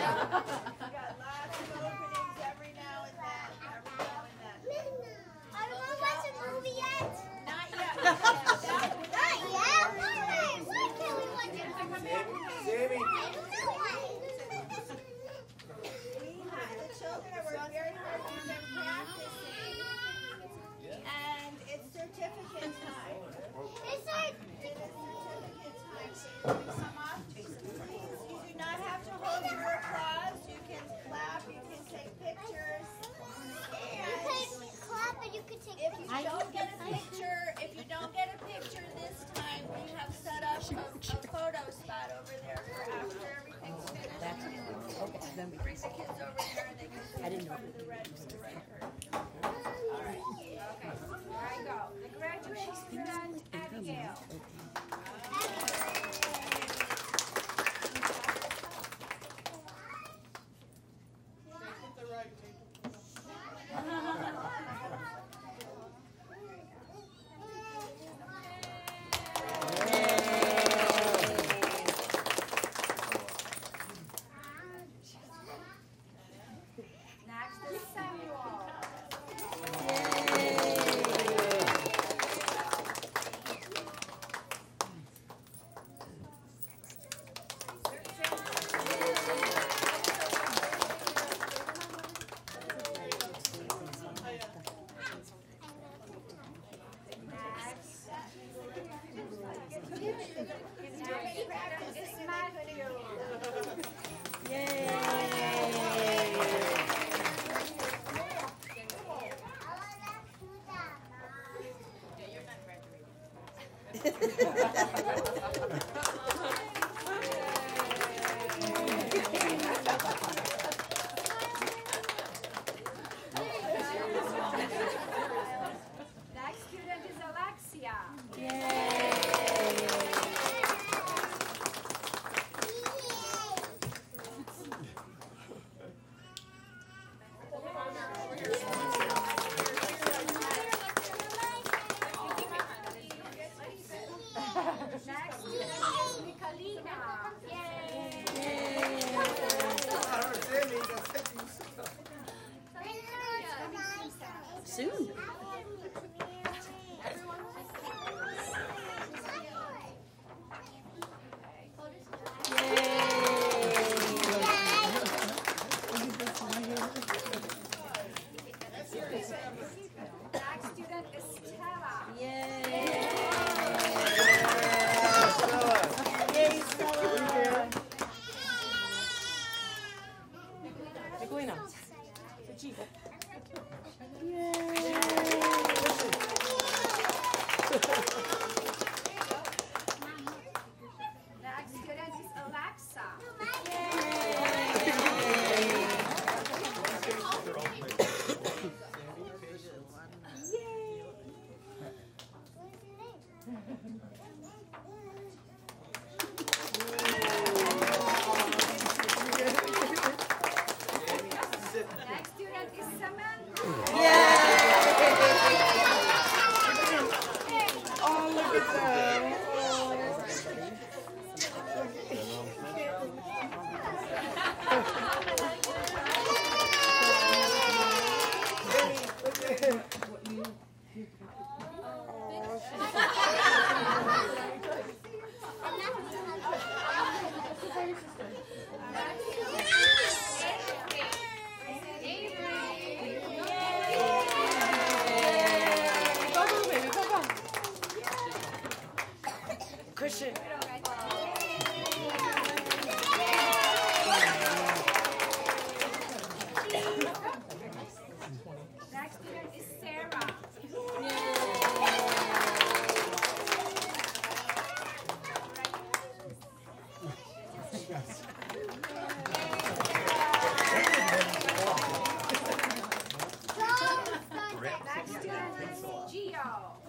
got lots of openings every now and then. I don't want to watch a movie yet. Not yet. Not yet? Why can't we watch it? Sammy. The children are working very hard to get them practicing. And it's certificate time. It's like, It is certificate time. So you can come off. You do not have to hold your applause. You can clap. You can take pictures. you can clap and you can take If you don't get a picture this time, we have set up a photo spot over there for after everything's finished. Bring the kids over there and they can see for the record. All right. Okay. Here I go. The graduating student, Abigail. Next is Samuel. Next is Matthew. Next student is Alexia. Next student is Michalina. Soon. Next student is Stella. Pequena. Next student is Alexa. Next student is Samantha. Oh, look at that. Cushion. Next student is Sarah. Next student is Gio.